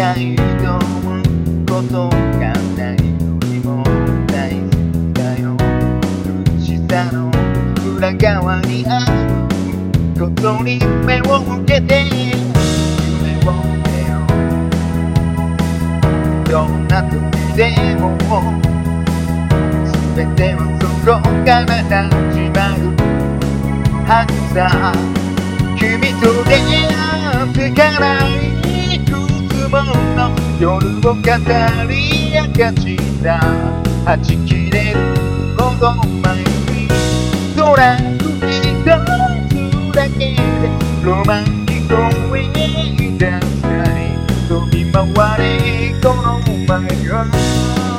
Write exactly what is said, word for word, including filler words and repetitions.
いと思うことがないよりも大好きだよ。苦しさの裏側にあることに目を向けて夢を見てよ。どんな時でも全てはそこから始まるはずさ。君と出会ってからいくつもの夜を語り明かしたはち切れるほど前にトラック一つだけでロマンに声出したい飛び回れこの前が